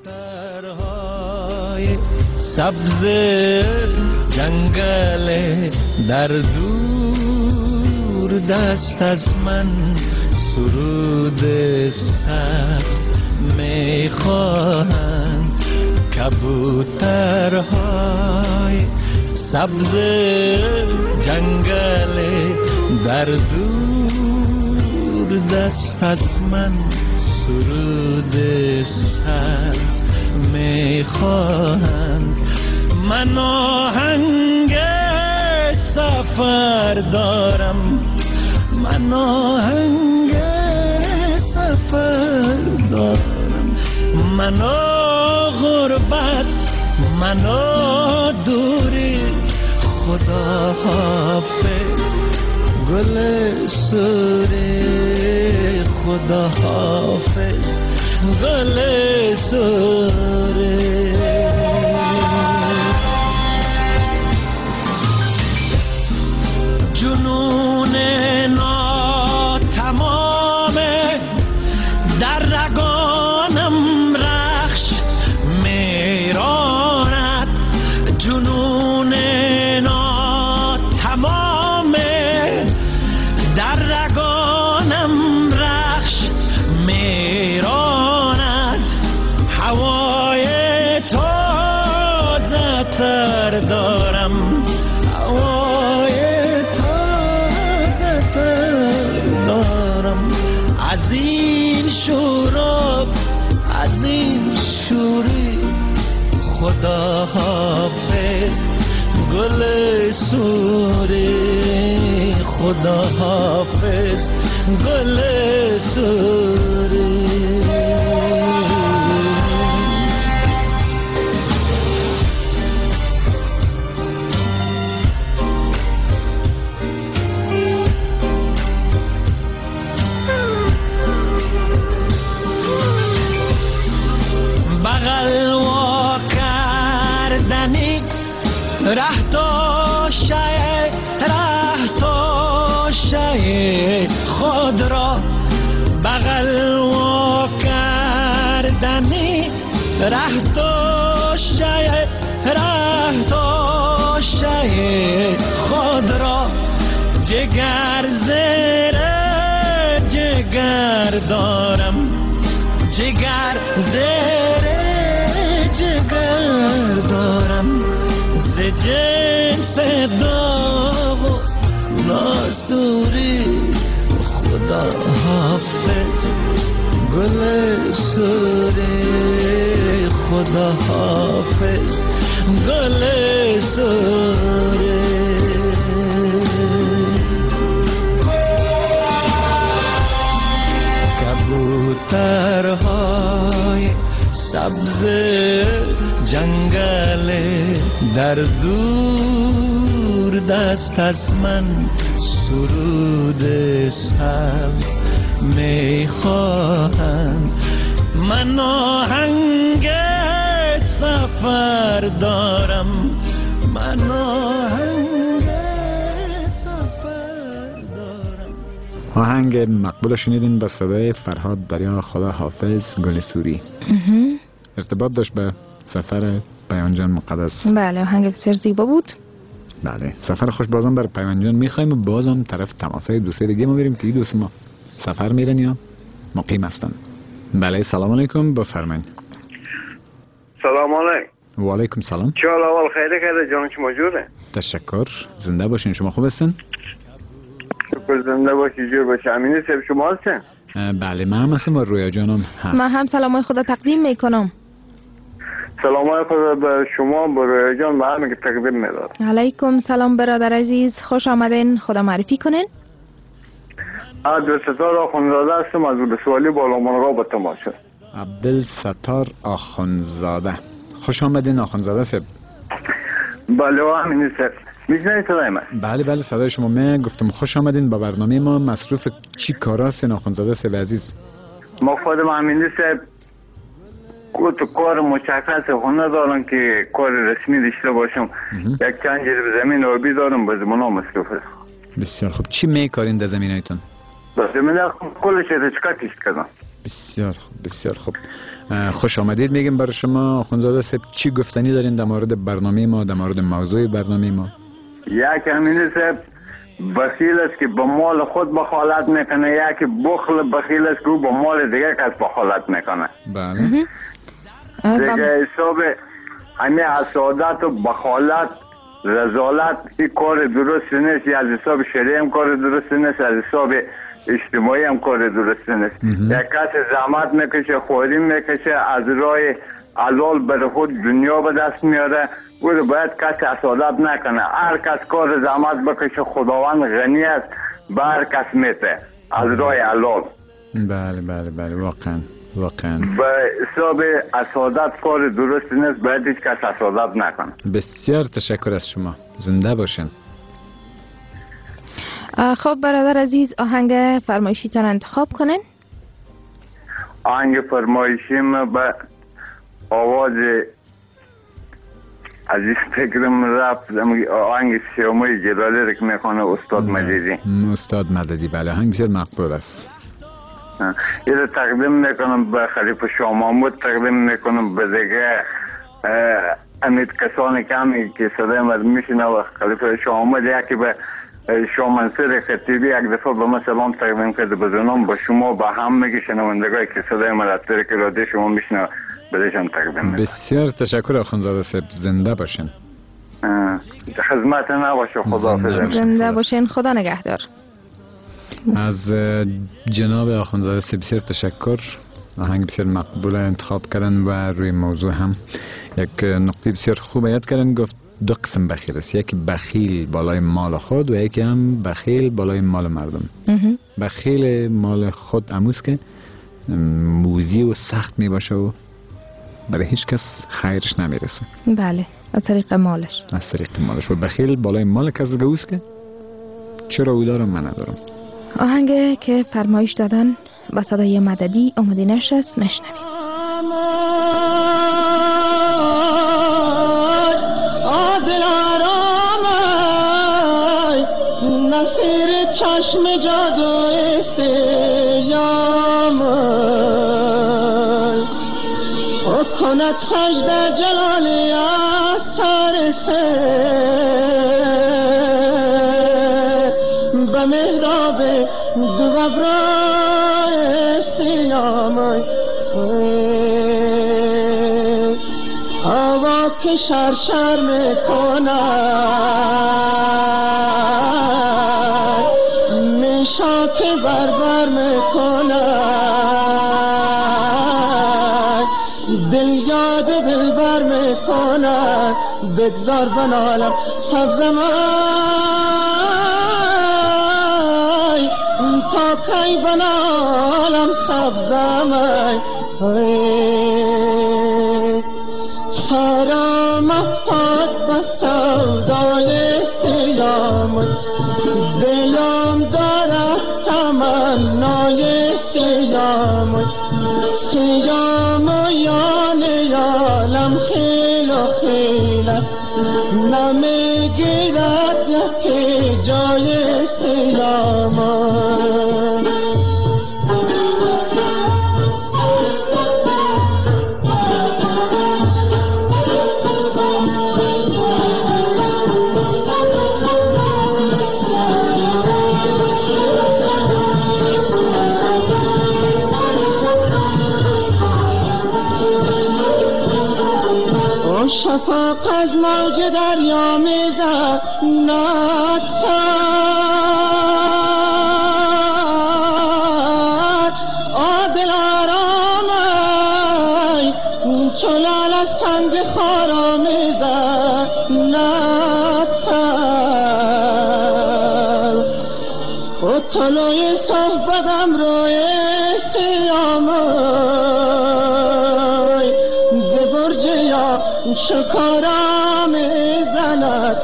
سبز جنگل در دور دست از من سرود سبز میخواهند کبوترهای سبز جنگل در دور دست از من سرود سبز میخواهند. من آهنگ سفر دارم، من آهنگ سفر دارم، من غربت، من دوری. خدا حافظ گل سوری، خدا حافظ گل سوری. جنون ناتمامه در رگانم رخش میراند. جنون ناتمامه در رگانم رخش میراند. هوای تازه تر دارم، هوای تازه تر دارم. از این شوراب، از این شوری. خدا حافظ گل سوری، خدا حافظ گل سوری. ره تا شه ره تا شه خود را بغل و کردنی ره تا شه ره تا شه خود را جگر زره جگر دارم جگر زره جگر دارم ز جنس داغ و ناسوری خدا حافظ گل سوری خدا حافظ گل سوری کبوترهای سبز جنگل در دور دست از من سرود سبز میخواهم من آهنگ سفر دارم من آهنگ سفر دارم. آهنگ مقبول شنیدین با صدای فرهاد دریا خدا حافظ گل سوری. ارتباط داشت به سفر پیامجان مقدس. بله آهنگ بسیار زیبا بود. بله سفر خوش بازم بر پیامجان میخوایم و بازم طرف تماسای دوسته دیگه ما بریم که این دوست ما سفر میرن یا مقیم هستن. بله سلام علیکم بفرمایید. سلام علیکم. و علیکم سلام. چه حال اول خیره خیره جان شما جوره؟ تشکر زنده باشین شما خوب هستین؟ شکر زنده باشی جور باشی. امینی صاحب شما هستین؟ بله من هم هستم و رویا جانم هم. من هم سلامای خدا تقدیم میکنم. سلامای خدا به شما به رویا جان و همه که تقدیم میدارم. علیکم سلام برادر عزیز خوش آمدین. خدا معرفی کنین. عبدالستار آخونزاده هستم از ولسوالی بالامرغا به تماشا. عبدالستار آخونزاده خوش آمدین آخونزاده صاحب. بله و همینی صاحب میشنید صدای من؟ بله بله صدای شما. من گفتم خوش آمدین با برنامه ما. مصروف چی کار هستین آخونزاده صاحب عزیز؟ ما خودم همینی صاحب تو کار مشخص خونه دارم که کار رسمی داشته باشم. یک چند جریب زمین آبی دارم به زمین ها مصروف است. بسیار خوب. چی میکارین در زمین هایتون؟ در زمین ها کلش رشکتش کردم. بسیار خوب بسیار خوب. خوش آمدید میگم برای شما آخونزاده صاحب. چی گفتنی دارین در مورد برنامه ما در مورد موضوع برنامه ما؟ یک همینی صاحب بخیل است که با مال خود بخالت میکنه، یک بخل بخیل است که با مال دیگه کس بخالت میکنه. بله دیگه حساب همه حسادت و بخالت رزالت این کار درست نیست. از حساب شریع هم کار درست نیست، از حساب اجتماعی هم کار درست نیست. یک کس زحمت میکشه خوری میکشه از راه حلال بر خود دنیا به دست میاره و باید کس حسادت نکنه. هر کس کار زحمت بکشه خداوند غنی است به هر کس میته از راه حلال. بله بله بله واقعا واقعا به حساب حسادت کار درست نیست، باید هیچ کس حسادت نکنه. بسیار تشکر از شما زنده باشین. خب برادر عزیز آهنگ فرمایشیتان انتخاب کنین. آهنگ فرمایشیم به آواز عزیز فکرم رفت آهنگ سیاموی جلالی رو که میخونه استاد مددی. استاد مددی بله آهنگ بسیار مقبول است. این رو تقدیم میکنم به خلیفه شاه محمود، تقدیم میکنم به دیگه امید کسانی که همی که صدای مردم میشنه و خلیفه شاه محمود یکی به شاه منصور خطیبی یک دفعه به من سلام تقدیم کرده به زنان به شما به هم میگه شنوندگاهی که صدای مرتبه که راده شما میشنه بدهشان تقدیم میکنم. بسیار تشکر آخونزاده صاحب زنده باشین. خدمت نباشه خدا زنده, زنده باشین خدا نگهدار. از جناب آخونزاده صاحب بسیار تشکر. آهنگ بسیار مقبول انتخاب کردن و روی موضوع هم یک نقطه بسیار خوب یاد کردن. گفت دو قسم بخیل است، یکی بخیل بالای مال خود و یکی هم بخیل بالای مال مردم. بخیل مال خود اموز که موزی و سخت می باشه و برای هیچ کس خیرش نمیرسه. بله از طریق مالش از طریق مالش. و بخیل بالای مال کس گوز که چرا او دارم من ندارم. آهنگ که فرمایش دادن با صدای مددی آمدینش است مشنویم. آدلارا چشم جادو سیام او کند سجده جلالی از سر سر به محراب دو ابرای سیام هوا که شرشر میکند میشا که بربر میکند دل یاد دل بر میکند بگذار بنالم سبزمای تا کی بنالم سبزمای سارا مفتاد به سودای سیام دلم دارد تمنای سیام سیام یان یالم خیل و خیل است نمیگیرد یکی جای سیام شفاق از موج دریا میزد نکسد آدل آرامای چلال از تنگ خارا میزد نکسد و طلوی صحبتم روی سیامای زبرج یا شکارا میزند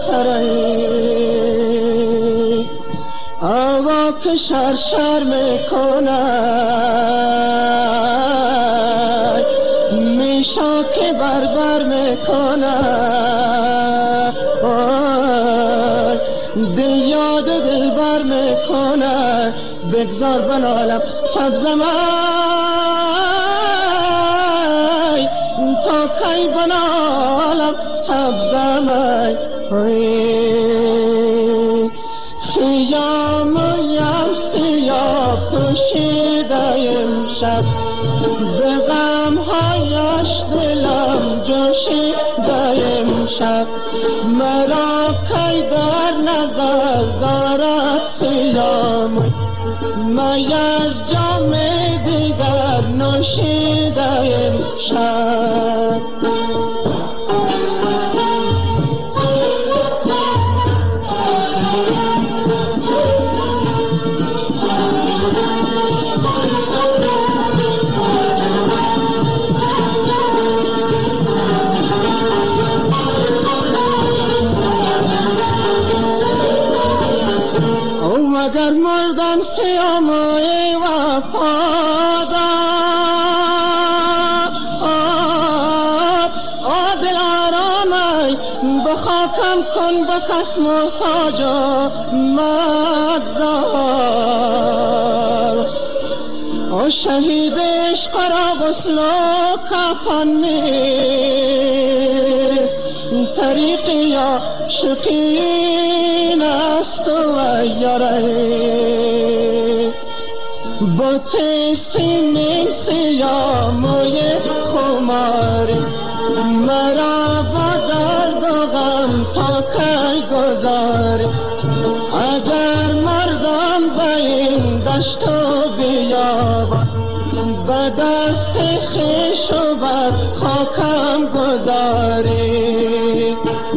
سرایی هوا که شرشر میکند میشا که بربر میکند دل یاد دل بر میکند بگذار بنالم سبزمای تا کی بنالم سبزمای سیام یم سیاه پوشیده امشب ز غم هایش دلم جوشیده امشب مرا کی در نظر دارد سیام می از جام دیگر نوشیده امشب اگر مردم سیامای وفادار آدل آرامای به خاکم کن به کس محتاج و مدزار او شهید عشق را غسل و کفن نیست طریقی یا شکین است و یاره بوت سیمین سیاموی خماری مرا با درد و غم تا کی گذاری اگر مردم به این دشت و بیابان به دست خویش و بر خاکم گذاری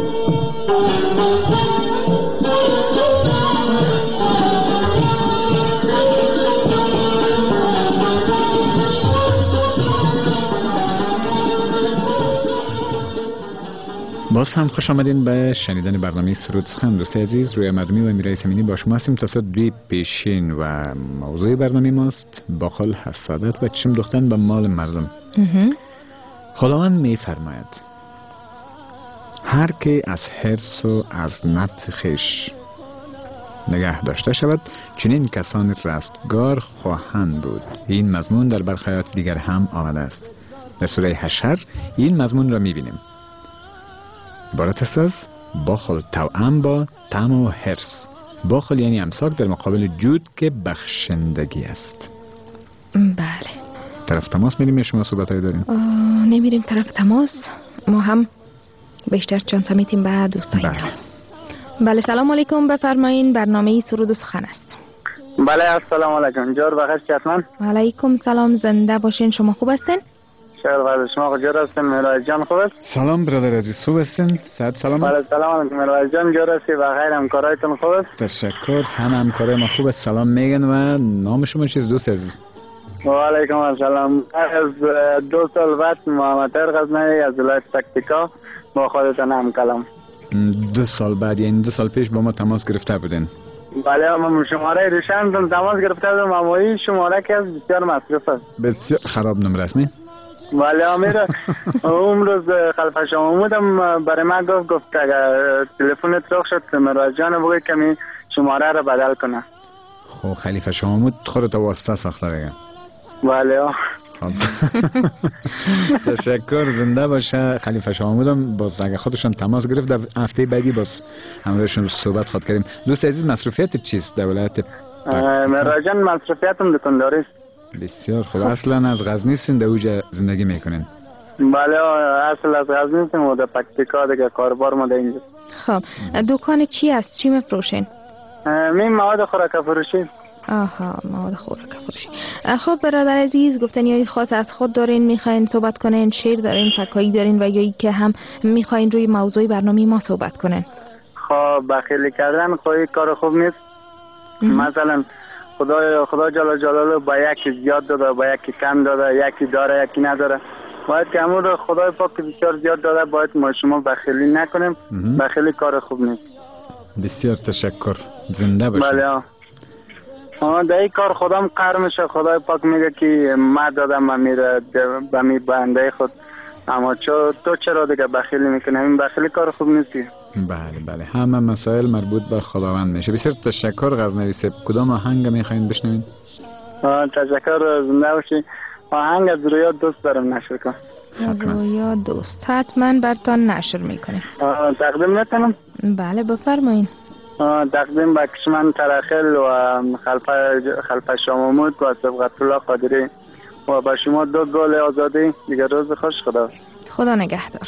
باز هم خوش آمدین به شنیدن برنامه سرود سخن. دوست عزیز، روی مردمی و امیرای سمینی با شما هستیم تا ساعت دوی پیشین و موضوع برنامه ماست باخال حسادت و چشم دوختن به مال مردم. خداوند می فرماید هر که از حرص و از نفس خیش نگه داشته شود، چنین کسان رستگار خواهند بود. این مضمون در برخی آیات دیگر هم آمده است. در سوره حشر این مضمون را می‌بینیم. عبارت است از بخل توأم با طمع و حرص. بخل یعنی امساک در مقابل جود که بخشندگی است. بله. طرف تماس میریم یا شما صحبتایی داریم؟ نمیریم طرف تماس، ما هم بیشتر چانس میتیم بعد دوستایی. بله. بله سلام علیکم، بفرمایین. برنامه سرود و سخن است. بله السلام علیکم. جور بخیر چتمن. علیکم سلام، زنده باشین. شما خوب هستین؟ شکر بعد شما کجا هستین؟ مهراج جان خوب است؟ سلام برادر عزیز، خوب هستین؟ صحت سلامت؟ بله سلام علیکم مهراج جان، جور هستی؟ بخیر، همکارایتون خوب است؟ تشکر، همه همکارای ما خوب است. سلام میگن و نام شما چیست دوست عزیز؟ و علیکم السلام. از دو سال بعد محمد طاهر غزنوی از ولایت تکتیکا با خودتان هم کلام. دو سال بعد یعنی دو سال پیش با ما تماس گرفته بودین؟ بله ما شماره روشن تماس گرفته بودم، اما این شماره که از بسیار مصروف است. بسیار خراب نمره است نه؟ بله امیر اون روز خلفش آمودم برای من گفت گفت اگر تلفنت رخ شد مراج جان بگوی کمی شماره را بدل کنه. خب خلیفه شامود خودت واسطه ساخته دیگه. بله تشکر، زنده باشه خلیفه شامودم. باز اگه خودشون تماس گرفت در هفته بعدی باز همراهشون صحبت خود کردیم. دوست عزیز مصروفیت چیست در ولایت مراج جان؟ مصروفیتم دکانداری است. بسیار خوب. اصلا از غزنی سین در اوجه زندگی میکنین؟ بله اصلا از غزنی سین و در پکتیکا دیگه کاربار ما در اینجا. خب دکان چی است؟ چی میفروشین؟ می مواد خوراک فروشی. آها مواد خوراک فروشی. خب برادر عزیز گفتن یا خاص از خود دارین میخواین صحبت کنین، شعر دارین، فکایی دارین و یا ای که هم میخواین روی موضوع برنامه ما صحبت کنین؟ خب بخیلی کردن خواهی کار خوب نیست. مثلا خدا خدا جل جلاله با یکی زیاد داده با یکی کم داده، یکی داره یکی نداره. باید که همون رو خدای پاک بسیار زیاد داده باید ما شما بخیلی نکنیم. بخیلی کار خوب نیست. بسیار تشکر، زنده باشید. بله آه در این کار خودم قهر میشه. خدای پاک میگه که من دادم و میره به می بنده خود، اما چو تو چرا دیگه بخیلی میکنه؟ این بخیلی کار خوب نیستی. بله بله همه مسائل مربوط به خداوند میشه. بسیار تشکر غزنوی صاحب. کدام آهنگ میخواین بشنوین؟ تشکر، زنده باشی. آهنگ از رویا دوست دارم نشر کن. رویا دوست حتما برتان نشر میکنه. تقدیم میتونم؟ بله بفرمایین. تقدیم به کشمن ترخل و خلفه خلفه شامامود و سبقت الله قادری و به شما دو گل آزادی. دیگه روز خوش. خدا خدا نگهدار.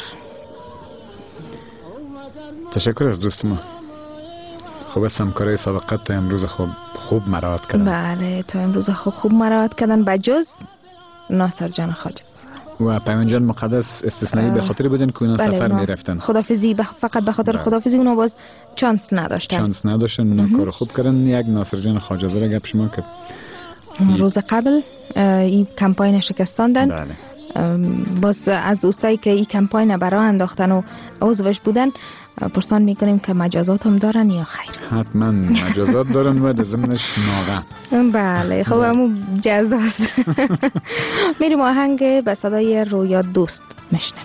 تشکر از دوست ما. خوب است همکارای سابقت تا امروز خوب خوب مراعات کردن. بله تا امروز خوب خوب مراعات کردن بجز ناصر جان خواجه و پیمان جان مقدس استثنایی به خاطر بودن که اونا بله سفر میرفتن. خدافزی بخ... فقط به خاطر خدافزی اونا باز چانس نداشتن. چانس نداشتن اونا کار خوب کردن. یک ناصر جان خواجه زاده گپ شما که روز قبل این کمپاین شکستاندن. بله. باز از دوستایی که این کمپاین برای انداختن و عضوش بودن پرسان میکنیم که مجازات هم دارن یا خیر؟ حتما مجازات دارن و در ضمنش ناغه. بله خب همون جزاست. میریم آهنگ به صدای رویا دوست میشنویم.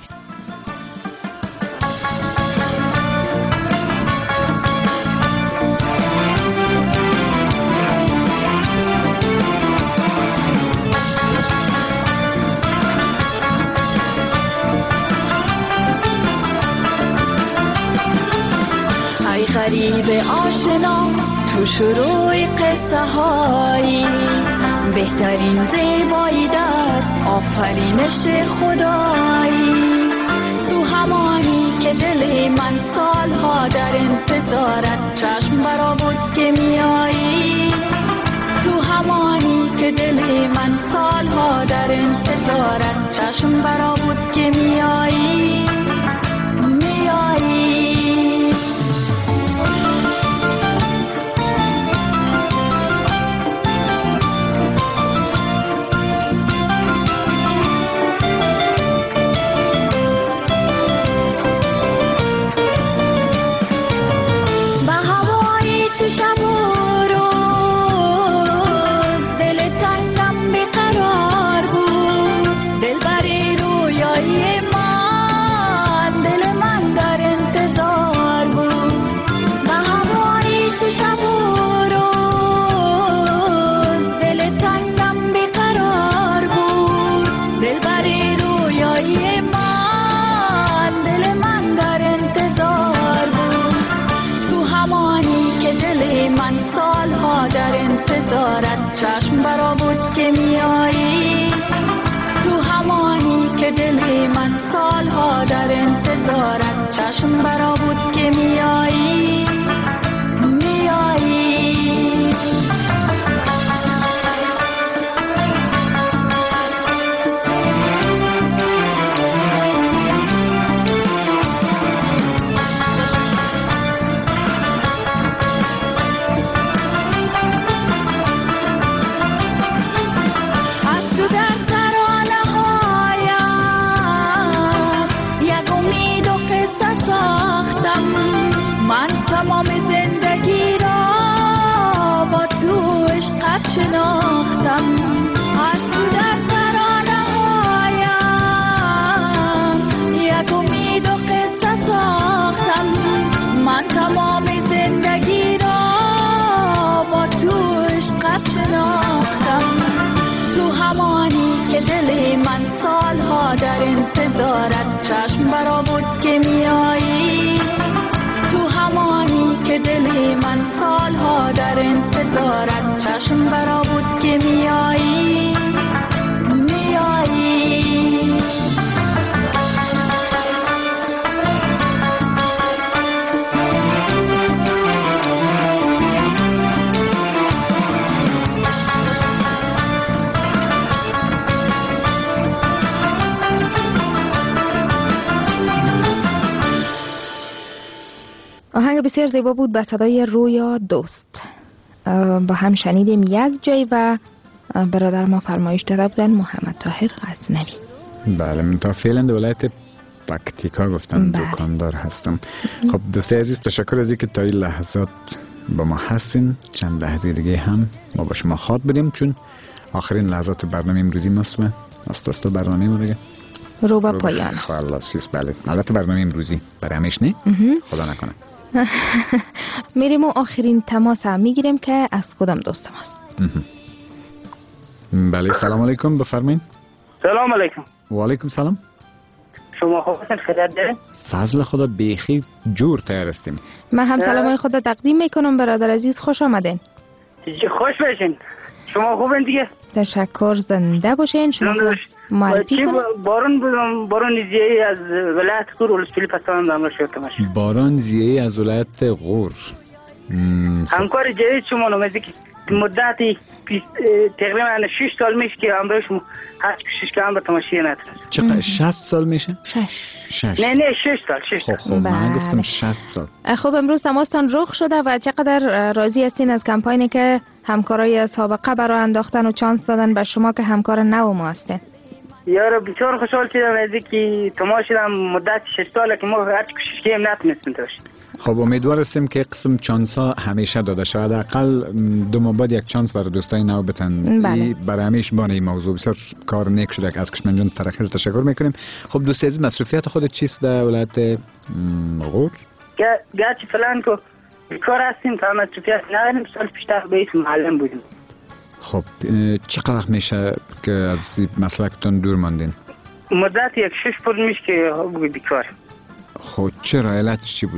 غریب آشنا تو شروع قصه هایی، بهترین زیبایی در آفرینش خدایی، تو همانی که دل من سالها در انتظارت چشم برا بود که میایی، تو همانی که دل من سالها در انتظارت چشم برا بود که میایی میایی. Yeah. همانی که دل من سالها در انتظارت چشم برا بود که میایی، تو همانی که دل من سالها در انتظارت چشم برا بود که میایی میایی. آهنگ بسیار زیبا بود به صدای رویا دوست. با هم شنیدیم یک جای و برادر ما فرمایش داده بودن محمد طاهر غزنوی. بله، من تا فعلا در ولایت پکتیکا گفتن بله. دکاندار هستم. خب دوستای عزیز، تشکر از اینکه تا این لحظات با ما هستین. چند لحظه دیگه هم ما با شما خواد بدیم چون آخرین لحظات برنامه امروزی ماست و است است برنامه ما دیگه رو با پایان. خلاص. بله، البته برنامه امروزی برای همیش نه، خدا نکنه. میریم و آخرین تماس هم میگیریم که از کدام دوست ماست. بله، سلام علیکم، بفرمایید. سلام علیکم. و علیکم سلام. شما خوب هستین؟ خیریت دارین؟ فضل خدا بیخی جور تیار هستیم. من هم سلامای خدا تقدیم میکنم برادر عزیز، خوش آمدین. خوش باشین. شما خوبین دیگه؟ تشکر، زنده باشین. شما معرفی کنم. بارون بودم، بارون زیایی از ولایت غور ولسوالی پسند داملا شد تماشا. باران زیایی از ولایت غور. همکار جدید شما نمیدی که مدتی تقریبا شش سال میشه که امروز شما هر کوشش کردم به تماشای نتونستم. چقدر؟ شصت سال میشه؟ شش. شش. نه نه شش سال. شش خب خب من گفتم شصت سال. خب امروز تماستان رخ شده و چقدر راضی هستین از کمپاینی که همکارای سابقه برای انداختن و چانس دادن به شما که همکار نو ما هستین؟ یارو بسیار خوشحال شدم از اینکه تماشا مدت شش ساله که ما هر کوشش کردیم نتونستیم داشت. خب امیدوار هستیم که قسم چانس ها همیشه داده شود. حداقل دو ماه بعد یک چانس برای دوستای نو بتن. بله. برای همیشه بانه این موضوع بسیار کار نیک شده که از کشمن جان ترخیر تشکر میکنیم. خب دوست عزیز، مصروفیت خودت چیست در ولایت غور؟ گرچه فلان که کار هستیم تا مصروفیت نداریم. سال پیشتر بیت معلم بودیم. خب چقدر وقت میشه که از مسلکتون دور ماندین؟ مدت یک شش پول میشه که بیکار. خب چرا؟ علتش چی بود؟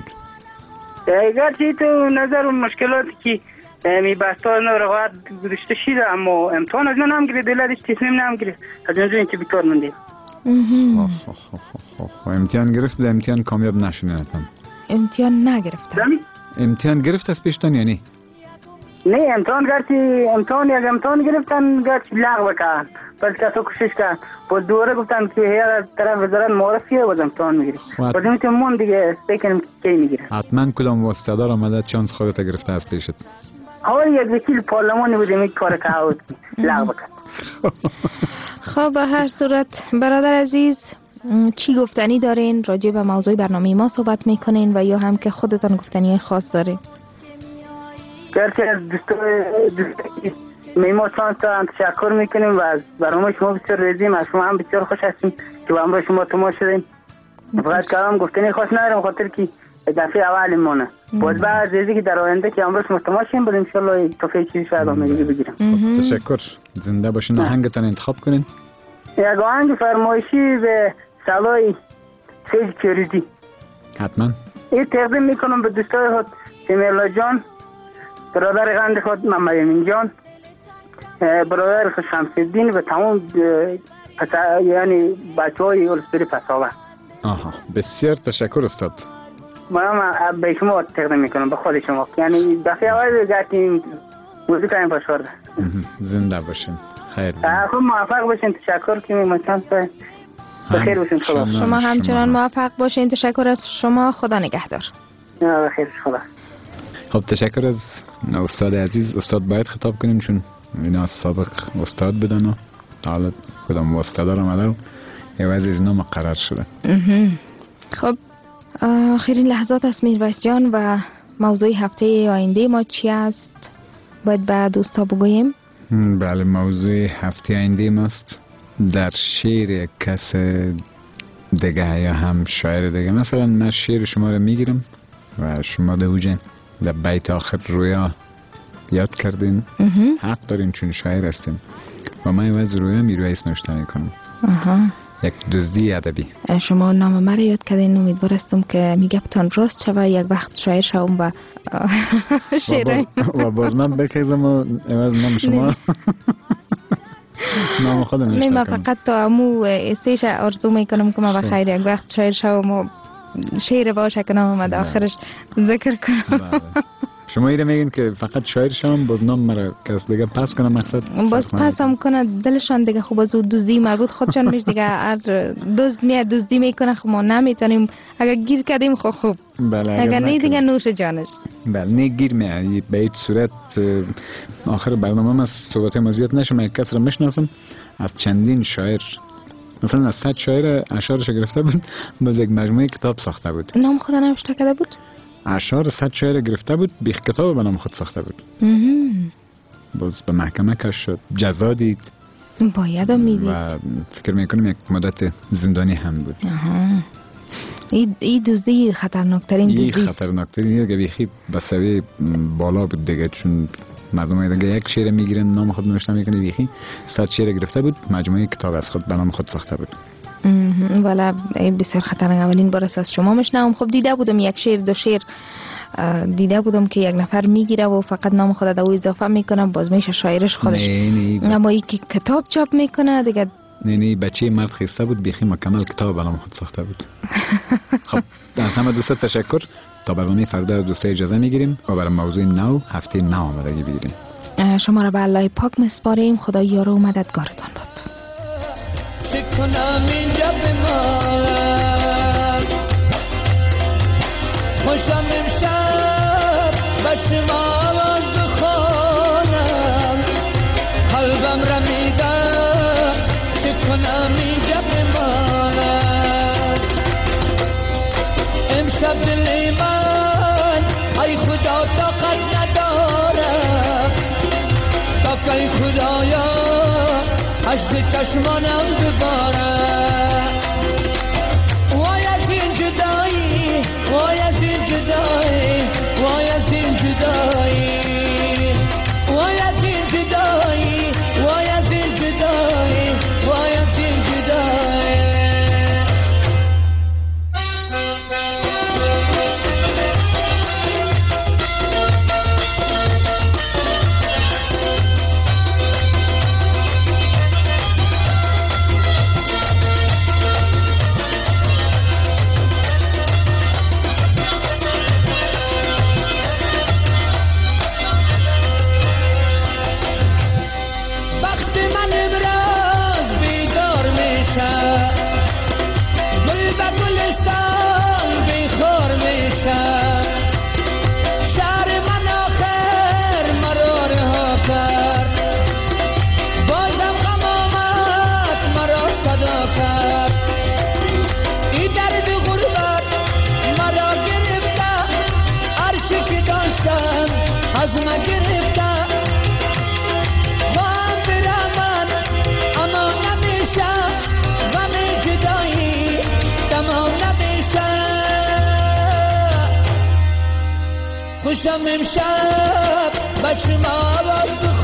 گرچه تو نظر و مشکلاتی که می بستان و رقابت گذاشته شده، اما امتحان از من هم گرفت، دلتش تصمیم نم گرفت، از اونجا اینکه بیکار موندیم. خب خب خب خب امتحان گرفت، در امتحان کامیاب نشدین حتما؟ امتحان نگرفتم. امتحان گرفت از پیشتان یعنی؟ نه، امتحان گرچه امتحان یک امتحان گرفتن گرچه لغو کردن، بلکه تو کوشش کردن، باز دوباره گفتن که هر از طرف وزارت معرفیه باز امتحان میگیری. باز اینکه من دیگه بکنیم کی میگیره. حتما کدام واسطه دار آمده چانس خودت گرفته از پیشت؟ اول یک وکیل پارلمانی بودیم این کار که لغو کرد. خب به هر صورت برادر عزیز، چی گفتنی دارین؟ راجع به موضوع برنامه ما صحبت میکنین و یا هم که خودتان گفتنی خاص دارین؟ گرچه از دوستای میما چانس دارن تشکر میکنیم و از برنامه شما بسیار رزیم، از شما هم بسیار خوش هستیم که با امروز شما تماشا شدیم. فقط کلام گفتنی خاص ندارم خاطر که دفعه اول مونه. باز بعد از که در آینده که امروز شما تماشا شیم بود انشالله توفیق چیزی شاید آمده بگیرم. تشکر، زنده باشین. آهنگتان انتخاب کنین. یک آهنگ فرمایشی به سالای سیج کریدی حتما این تقدیم میکنم به دوستای خود سمیلا جان، برادر قند خود محمد امین جان، برادر خود شمس‌الدین و تمام یعنی بچه های ولسوالی پساور. آها، بسیار تشکر استاد. من به شما تقدیم میکنم به خود شما، یعنی دفعه اول گفتیم موزیک این پاشورده. زنده باشین، خیر خب موفق باشین. تشکر که میمونم بخیر باشین. خدا شما همچنان موفق باشین. تشکر از شما، خدا نگهدار. بخیر خدا. خب تشکر از استاد عزیز. استاد باید خطاب کنیم چون اینا سابق استاد بدن و حالا کدام استاد رو آمده و عوض از اینا مقرر شده. خب آخرین لحظات است میرویس جان و موضوع هفته آینده ما چی است؟ باید به دوستا بگوییم. بله، موضوع هفته آینده ماست در شعر یک کس دیگه یا هم شاعر دیگه. مثلا من شعر شما رو میگیرم و شما دوجین در بیت آخر رویا یاد کردین. حق دارین چون شاعر هستین. و من از روی میرویس نوشته میکنم. آها. یک دزدی ادبی. شما نام مرا یاد کردین، امیدوار هستم که میگفتان راست شوه یک وقت شاعر شوم و شعر و باز من بخیزم و عوض نام شما نام خودم نوشته کنم. نه من فقط تا امو سیش آرزو میکنم که من بخیر یک وقت شاعر شوم و شعر باشه که نام من آخرش ذکر کنم. شما ایره میگین که فقط شاعر شوم باز نام مرا کس دیگه پس کنم مقصد باز پس هم کنه دلشان دیگه خوب از دزدی مربوط خودشان میشه دیگه. هر دزد میاد دزدی میکنه خب ما نمیتونیم اگر گیر کردیم خب خوب. بله اگر نه دیگه نوش جانش. بله نه گیر میاد به این صورت. آخر برنامه ما صحبت ما زیاد نشه. من یک کس را میشناسم از چندین شاعر مثلا از صد شاعر اشعارش گرفته بود باز یک مجموعه کتاب ساخته بود. نام خود نوشته کرده بود؟ اشعار صد شاعر گرفته بود بیخ کتاب به نام خود ساخته بود. باز به محکمه کش شد، جزا دید. باید هم میدید و فکر میکنم یک مدت زندانی هم بود. این ای دزدی خطرناکترین دزدی است. این خطرناکترین که بیخی به سوی بالا بود دیگه، چون مردم دیگه یک شعر میگیرن نام خود نوشته میکنه. بیخی صد شعر گرفته بود مجموعه کتاب از خود به نام خود ساخته بود. والا بسیار خطرناک. اولین بار از شما میشنوم. خب دیده بودم یک شعر دو شعر دیده بودم که یک نفر میگیره و فقط نام خود دو اضافه میکنه باز میشه شاعرش خودش. نه نه اما ای که کتاب چاپ میکنه دیگه نه نه بچه مرد خسته بود بیخی مکمل کتاب به نام خود ساخته بود. خب از همه دوست تشکر. تا برنامه فردا دوستا اجازه میگیریم و برای موضوع نو هفته نو آمادگی بگیریم. شما را به الله پاک میسپاریم. خدا یار و مددگارتان باد. چه کنم اینجا بمانم، خوشم امشب بچه مامان بخوانم، قلبم را میدم چه کنم اینجا بمانم. امشب دل من ای خدا طاقت ندارم، طاقت خدایا عشق چشمانم بباره. وای از این جدایی، وای از این جدایی، وای از این جدایی، وای از این جدایی، وای از این جدایی، وای از این جدایی. خوشم امشب بچه ما